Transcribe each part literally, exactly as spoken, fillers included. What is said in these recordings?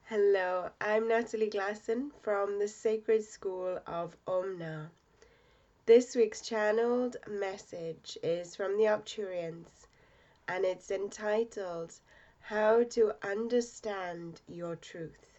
Hello, I'm Natalie Glasson from the Sacred School of Omna. This week's channeled message is from the Arcturians, and it's entitled How to Understand Your Truth.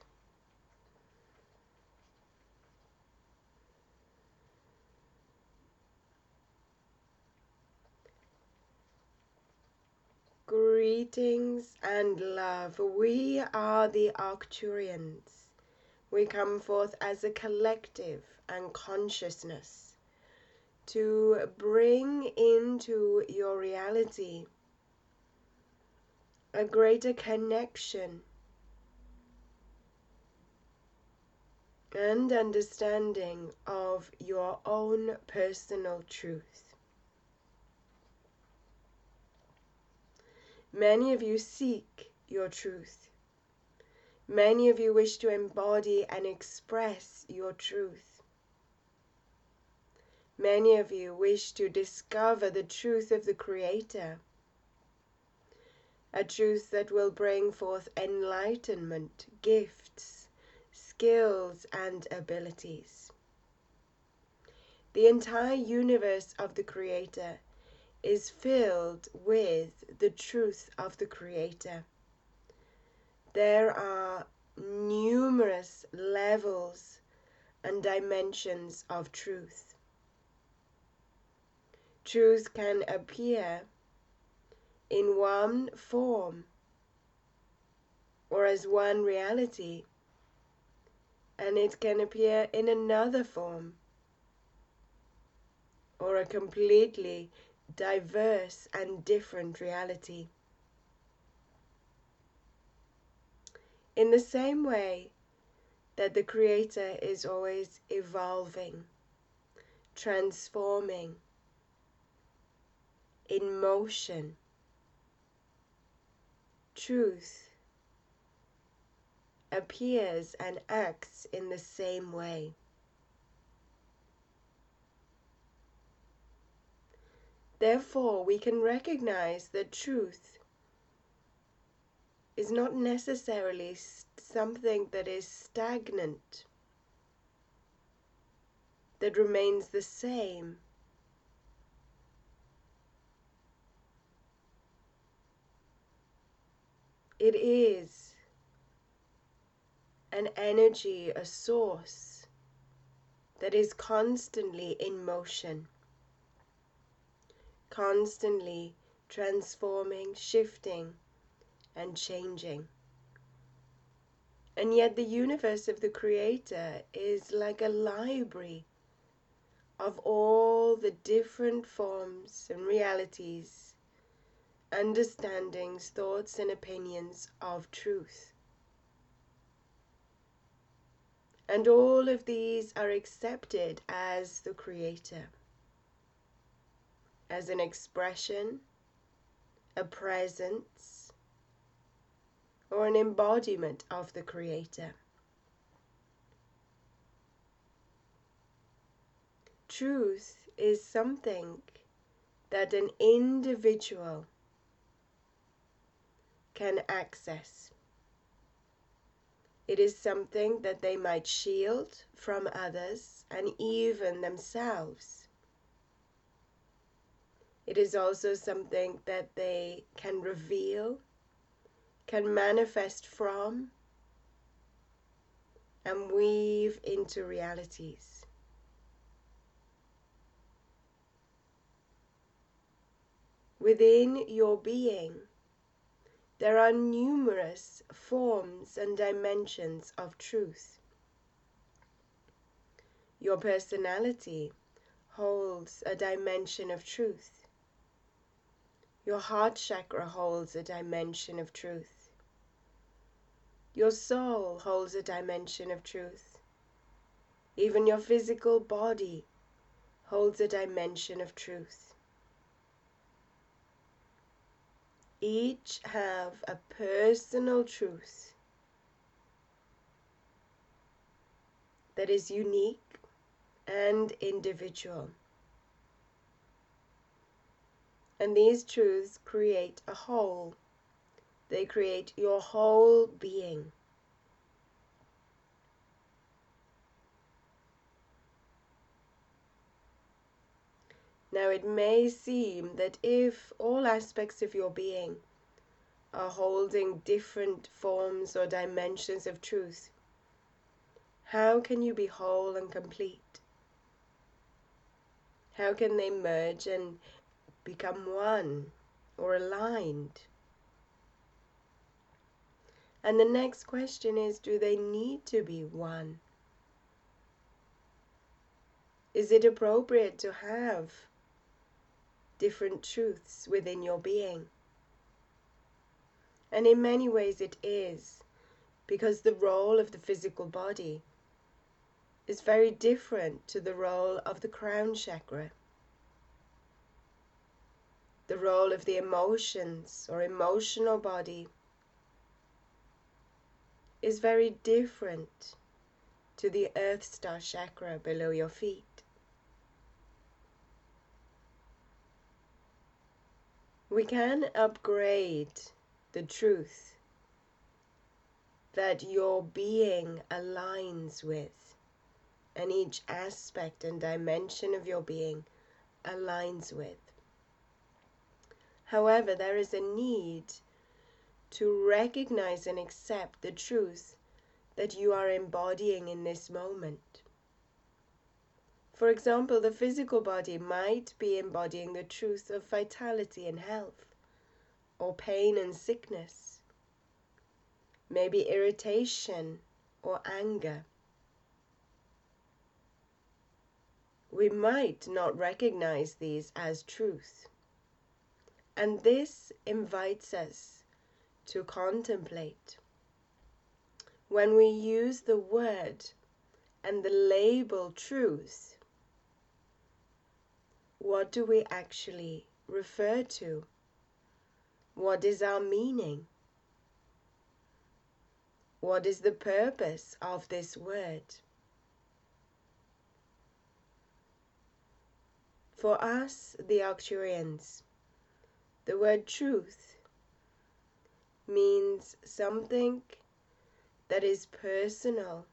Greetings and love. We are the Arcturians. We come forth as a collective and consciousness to bring into your reality a greater connection and understanding of your own personal truth. Many of you seek your truth. Many of you wish to embody and express your truth. Many of you wish to discover the truth of the Creator, a truth that will bring forth enlightenment, gifts, skills, and abilities. The entire universe of the Creator is filled with the truth of the Creator. There are numerous levels and dimensions of truth. Truth can appear in one form or as one reality, and it can appear in another form or a completely diverse and different reality. In the same way that the Creator is always evolving, transforming, in motion, truth appears and acts in the same way. Therefore, we can recognize that truth is not necessarily something that is stagnant, that remains the same. It is an energy, a source that is constantly in motion, constantly transforming, shifting, and changing. And yet the universe of the Creator is like a library of all the different forms and realities, understandings, thoughts, and opinions of truth. And all of these are accepted as the Creator, as an expression, a presence, or an embodiment of the Creator. Truth is something that an individual can access. It is something that they might shield from others and even themselves. It is also something that they can reveal, can manifest from, and weave into realities. Within your being, there are numerous forms and dimensions of truth. Your personality holds a dimension of truth. Your heart chakra holds a dimension of truth. Your soul holds a dimension of truth. Even your physical body holds a dimension of truth. Each have a personal truth that is unique and individual. And these truths create a whole. They create your whole being. Now it may seem that if all aspects of your being are holding different forms or dimensions of truth, how can you be whole and complete? How can they merge and become one or aligned? And the next question is, do they need to be one? Is it appropriate to have different truths within your being? And in many ways it is, because the role of the physical body is very different to the role of the crown chakra. The role of the emotions or emotional body is very different to the earth star chakra below your feet. We can upgrade the truth that your being aligns with, and each aspect and dimension of your being aligns with. However, there is a need to recognize and accept the truth that you are embodying in this moment. For example, the physical body might be embodying the truth of vitality and health, or pain and sickness, maybe irritation or anger. We might not recognize these as truth, and this invites us to contemplate. When we use the word and the label truth, what do we actually refer to? What is our meaning? What is the purpose of this word? For us, the Arcturians, the word truth means something that is personal,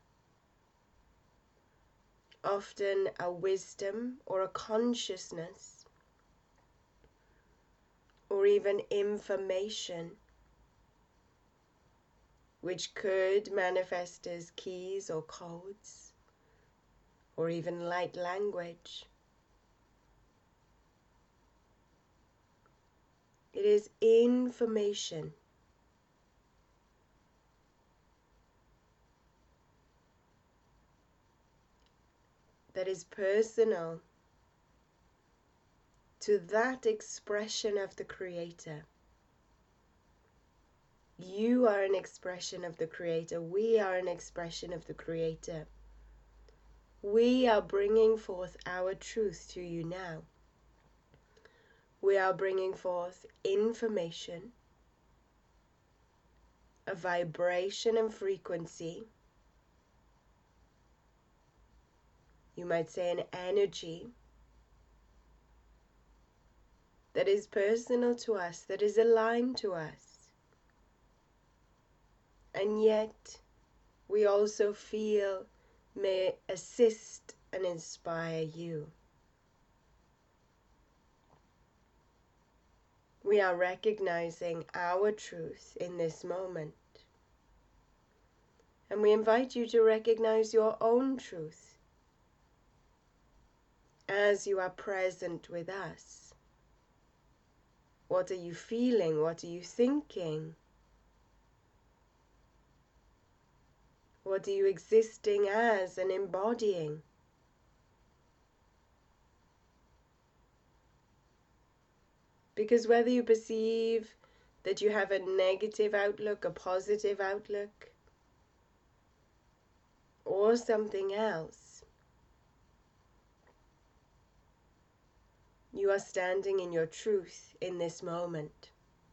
often a wisdom or a consciousness, or even information, which could manifest as keys or codes, or even light language. It is information. That is personal to that expression of the Creator. You are an expression of the Creator. We are an expression of the Creator. We are bringing forth our truth to you now. We are bringing forth information, a vibration and frequency. You might say an energy that is personal to us, that is aligned to us. And yet, we also feel may assist and inspire you. We are recognizing our truth in this moment. And we invite you to recognize your own truth as you are present with us. What are you feeling? What are you thinking? What are you existing as and embodying? Because whether you perceive that you have a negative outlook, a positive outlook, or something else, you are standing in your truth in this moment.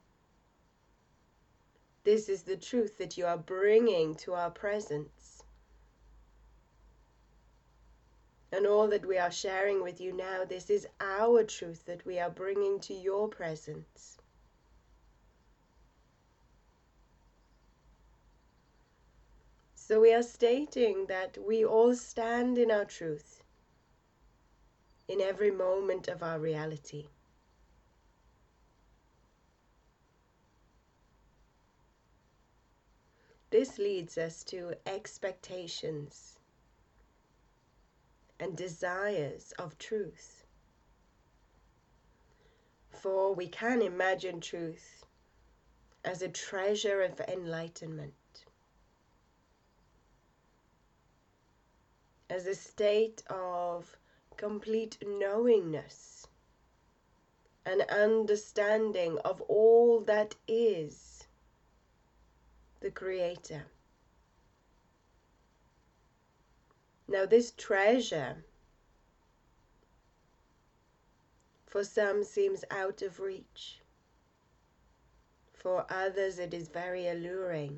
This is the truth that you are bringing to our presence. And all that we are sharing with you now, this is our truth that we are bringing to your presence. So we are stating that we all stand in our truth. in every moment of our reality. This leads us to expectations and desires of truth. For we can imagine truth as a treasure of enlightenment, as a state of complete knowingness, an understanding of all that is the Creator. Now, this treasure for some seems out of reach. For others it is very alluring.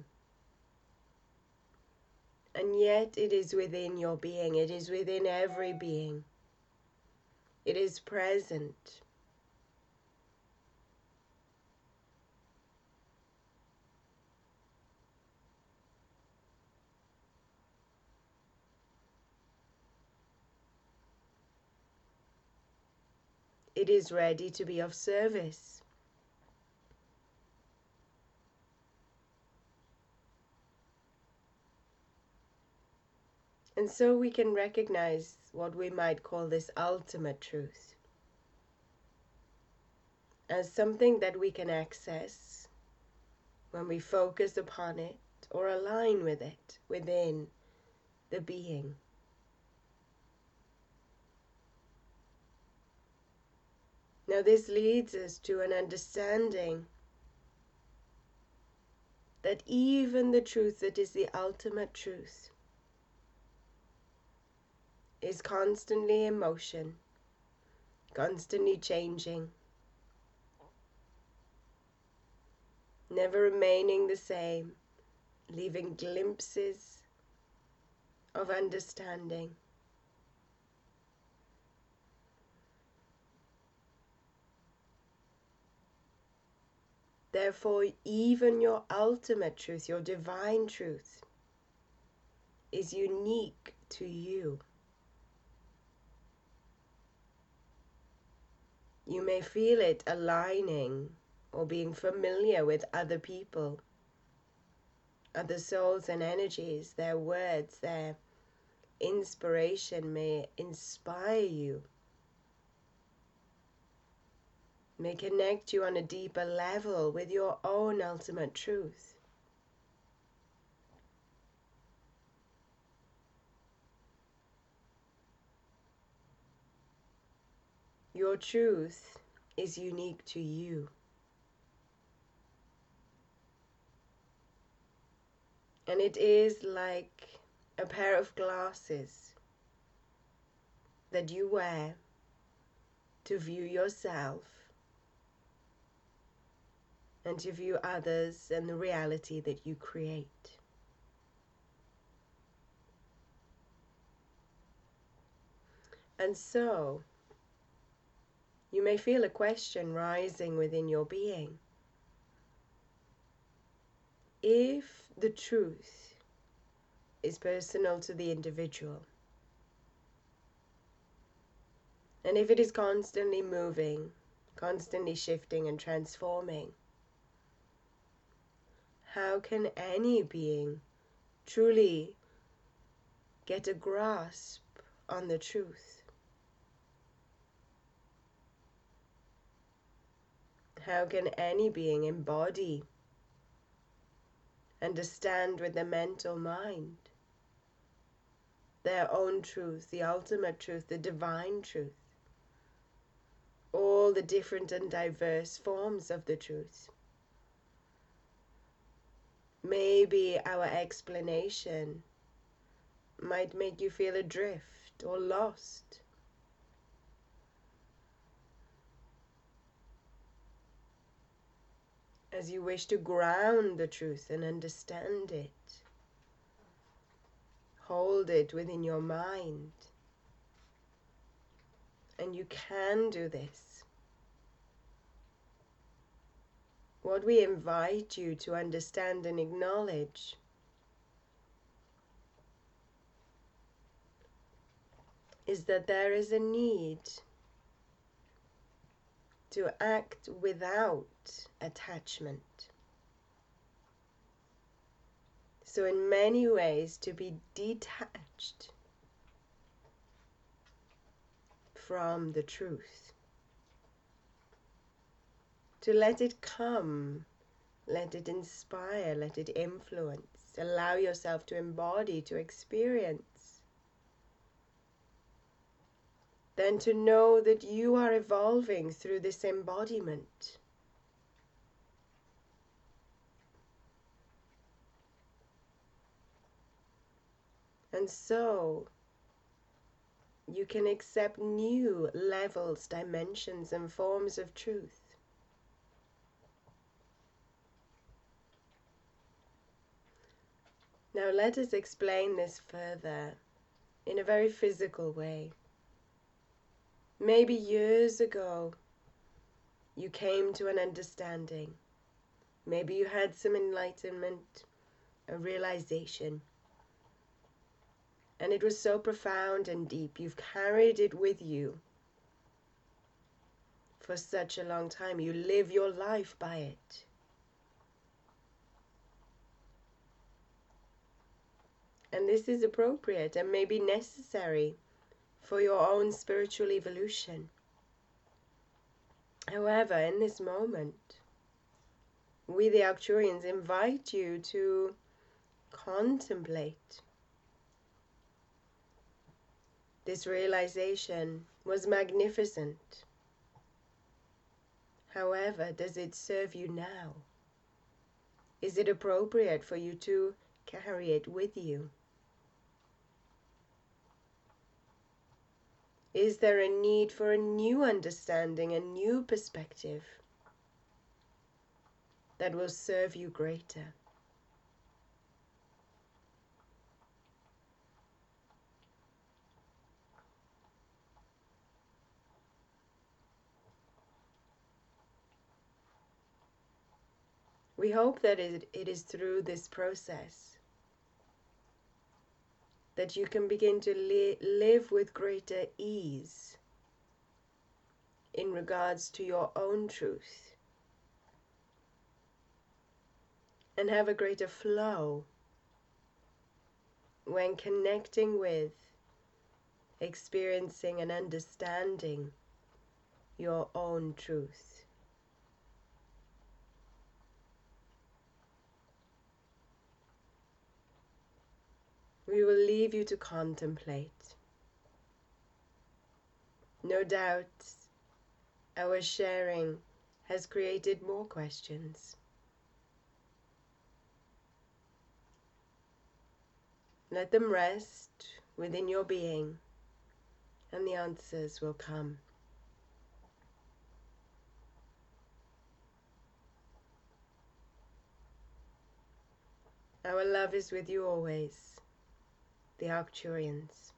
And yet it is within your being, it is within every being. It is present. It is ready to be of service. And so we can recognize what we might call this ultimate truth as something that we can access when we focus upon it or align with it within the being. Now this leads us to an understanding that even the truth that is the ultimate truth is constantly in motion, constantly changing, never remaining the same, leaving glimpses of understanding. Therefore, even your ultimate truth, your divine truth, is unique to you. You may feel it aligning or being familiar with other people, other souls and energies. Their words, their inspiration may inspire you, may connect you on a deeper level with your own ultimate truth. Your truth is unique to you. And it is like a pair of glasses that you wear to view yourself and to view others and the reality that you create. And so, you may feel a question rising within your being. If the truth is personal to the individual, and if it is constantly moving, constantly shifting and transforming, how can any being truly get a grasp on the truth? How can any being embody, understand with the mental mind their own truth, the ultimate truth, the divine truth, all the different and diverse forms of the truth? Maybe our explanation might make you feel adrift or lost. As you wish to ground the truth and understand it, hold it within your mind. And you can do this. What we invite you to understand and acknowledge is that there is a need to act without attachment. So in many ways, to be detached from the truth. To let it come, let it inspire, let it influence, allow yourself to embody, to experience. Then to know that you are evolving through this embodiment. And so you can accept new levels, dimensions, and forms of truth. Now let us explain this further in a very physical way. Maybe years ago you came to an understanding. Maybe you had some enlightenment, a realization. And it was so profound and deep. You've carried it with you for such a long time. You live your life by it. And this is appropriate and maybe necessary for your own spiritual evolution. However, in this moment, we the Arcturians invite you to contemplate. This realization was magnificent. However, does it serve you now? Is it appropriate for you to carry it with you? Is there a need for a new understanding, a new perspective that will serve you greater? We hope that it, it is through this process that you can begin to li- live with greater ease in regards to your own truth and have a greater flow when connecting with, experiencing and understanding your own truth. We will leave you to contemplate. No doubt our sharing has created more questions. Let them rest within your being, and the answers will come. Our love is with you always, the Arcturians.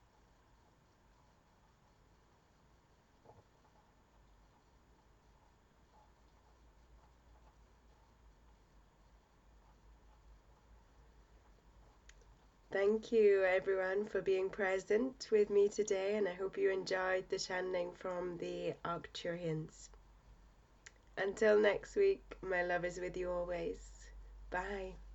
Thank you everyone for being present with me today, and I hope you enjoyed the channeling from the Arcturians. Until next week, my love is with you always. Bye.